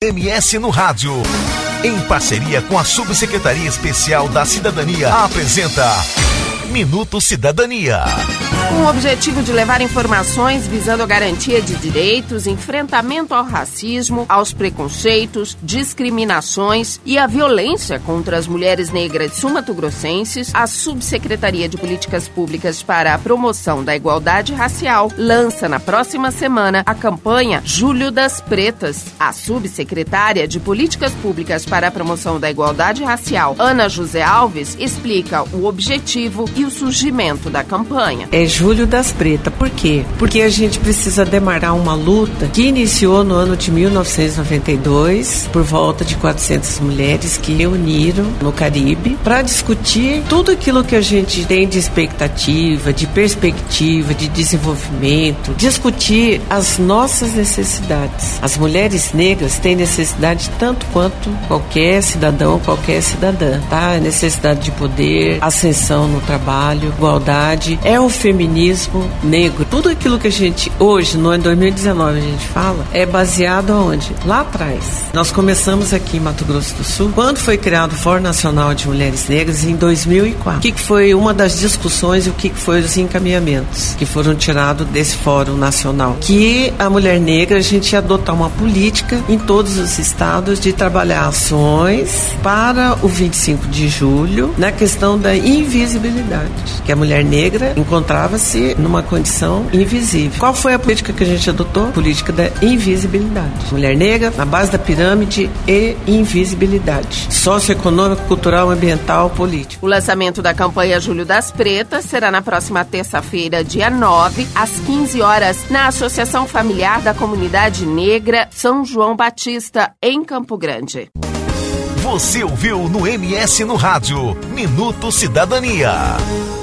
MS no Rádio, em parceria com a Subsecretaria Especial da Cidadania, apresenta Minuto Cidadania. Com o objetivo de levar informações visando a garantia de direitos, enfrentamento ao racismo, aos preconceitos, discriminações e à violência contra as mulheres negras sul-mato-grossenses, a Subsecretaria de Políticas Públicas para a Promoção da Igualdade Racial lança na próxima semana a campanha Julho das Pretas. A subsecretária de Políticas Públicas para a Promoção da Igualdade Racial, Ana José Alves, explica o objetivo e o surgimento da campanha. Julho das Pretas. Por quê? Porque a gente precisa demarcar uma luta que iniciou no ano de 1992, por volta de 400 mulheres que reuniram no Caribe para discutir tudo aquilo que a gente tem de expectativa, de perspectiva, de desenvolvimento, discutir as nossas necessidades. As mulheres negras têm necessidade tanto quanto qualquer cidadão, qualquer cidadã, tá? Necessidade de poder, ascensão no trabalho, igualdade, é o feminismo negro. Tudo aquilo que a gente hoje, no ano 2019, a gente fala, é baseado aonde? Lá atrás. Nós começamos aqui em Mato Grosso do Sul, quando foi criado o Fórum Nacional de Mulheres Negras, em 2004. O que foi uma das discussões e o que foi os encaminhamentos que foram tirados desse Fórum Nacional? Que a mulher negra, a gente ia adotar uma política em todos os estados de trabalhar ações para o 25 de julho na questão da invisibilidade, que a mulher negra encontrava-se numa condição invisível. Qual foi a política que a gente adotou? Política da invisibilidade. Mulher negra na base da pirâmide e invisibilidade. Socioeconômico, cultural, ambiental, político. O lançamento da campanha Julho das Pretas será na próxima terça-feira, dia 9, às 15 horas, na Associação Familiar da Comunidade Negra São João Batista, em Campo Grande. Você ouviu no MS no Rádio, Minuto Cidadania.